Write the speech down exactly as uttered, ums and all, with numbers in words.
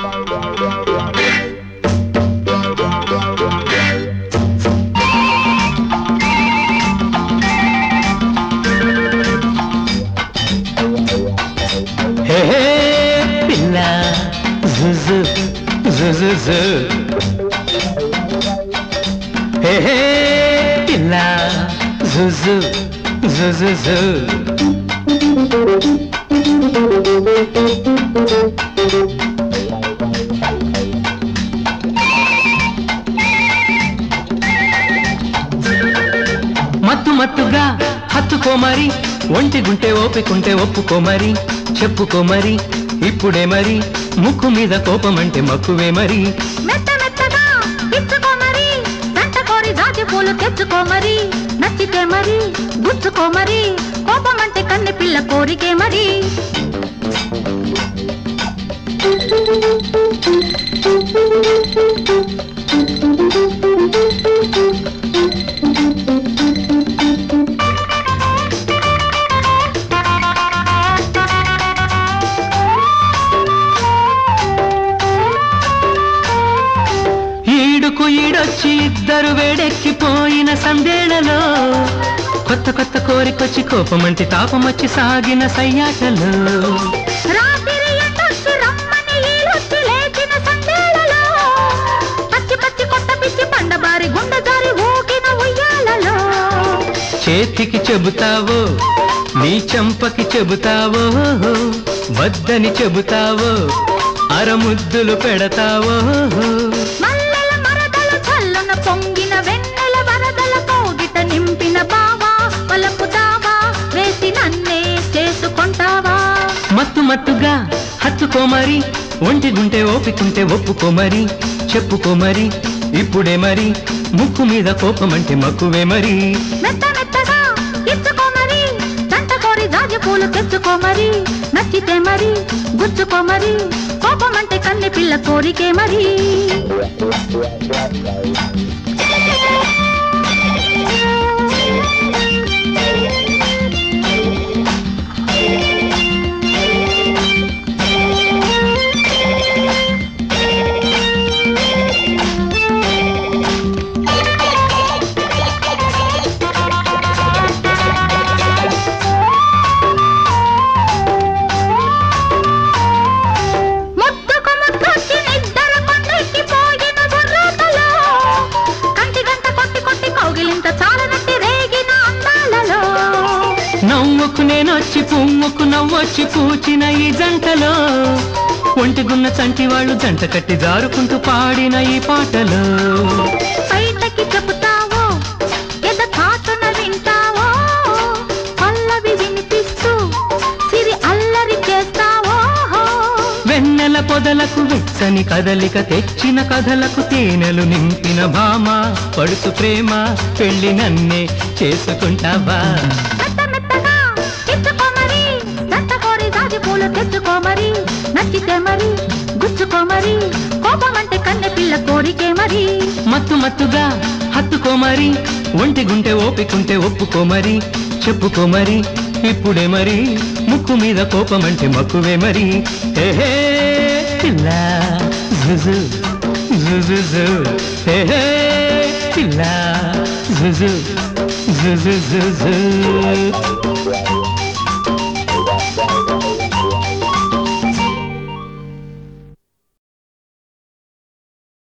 హే హే పిల్ల జుజు జుజు హే హే పిల్ల జుజు జుజు మత్తు మత్తుగా హత్తుకోమరి ఒంటి గుంటే ఓపికుంటే ఒప్పుకోమరి చెప్పుకోమరి ఇప్పుడే మరి ముక్కు మీద కోపమంటే మక్కువే మరి మెత్త మెత్తగా ఇచ్చుకోమరి గంట కోరి జాజి పూలు తెచ్చుకోమరి నచ్చితే మరి గుచ్చుకోమరి కోపమంటే కన్నె పిల్ల కోరికే మరి ఈడొచ్చి ఇద్దరు వేడెక్కిపోయిన సందేళ్లలో కొత్త కొత్త కోరికొచ్చి కోపమంటి తాపమొచ్చి సాగిన సయ్యాటలో రాత్రి ఎండొచ్చి రమ్మని ఈలొచ్చి లేచిన సందేళ్లలో పచ్చి పచ్చి కొత్త పిచ్చి పండబారి గుండె జారి ఊగిన ఉయ్యాలలో చేతికి చెబుతావో నీ చంపకి చెబుతావో వద్దని చెబుతావో అరముద్దులు పెడతావో మల్లెల మరదల చల్లున పొంగిన వెన్నెల వరదల కోగిట నింపిన బావా వలపు దావా వేసి నన్నే చేసుకుంటావా మత్తు మత్తుగా హత్తుకోమరి ఒంటి గుంటే ఓపికుంటే ఒప్పుకోమరి చెప్పుకోమరి ఇప్పుడే మరి ముక్కు మీద కోపమంటే మక్కువే మరి మెత్త మెత్తగా ఇచ్చుకోమరి దంట కోరి జాజి పూలు తెచ్చుకోమరి నచ్చితే మరి గుచ్చుకోమరి కోపమంటే కన్నె పిల్ల కోరికే మరి నవ్వుకు నేనొచ్చి పువ్వుకు నవ్వొచ్చి పూచిన ఈ జంటలో ఒంటిగున్న చంటి వాళ్ళు జంట కట్టి జారుకుంటూ పాడిన ఈ పాటలో బయటకి చెబుతావో ఎద కాటున వింటావో పల్లవి వినిపిస్తూ సిరి అల్లరి చేస్తావో వెన్నెల పొదలకు వెచ్చని కదలిక తెచ్చిన కథలకు తేనెలు నింపిన భామ పడుతు ప్రేమ పెళ్లి నన్నే చేసుకుంటావా తెచ్చుకోమరి నచ్చితే మరి గుచ్చుకోమరి కోపమంటే కన్నె పిల్ల కోరికే మరి మత్తు మత్తుగా హత్తుకోమరి ఒంటి గుంటే ఓపికుంటే ఒప్పుకోమరి చెప్పుకోమరి ఇప్పుడే మరి ముక్కు మీద కోపమంటే మక్కువే మరి హే పిల్ల జుజు జుజు హే పిల్ల జుజు జుజు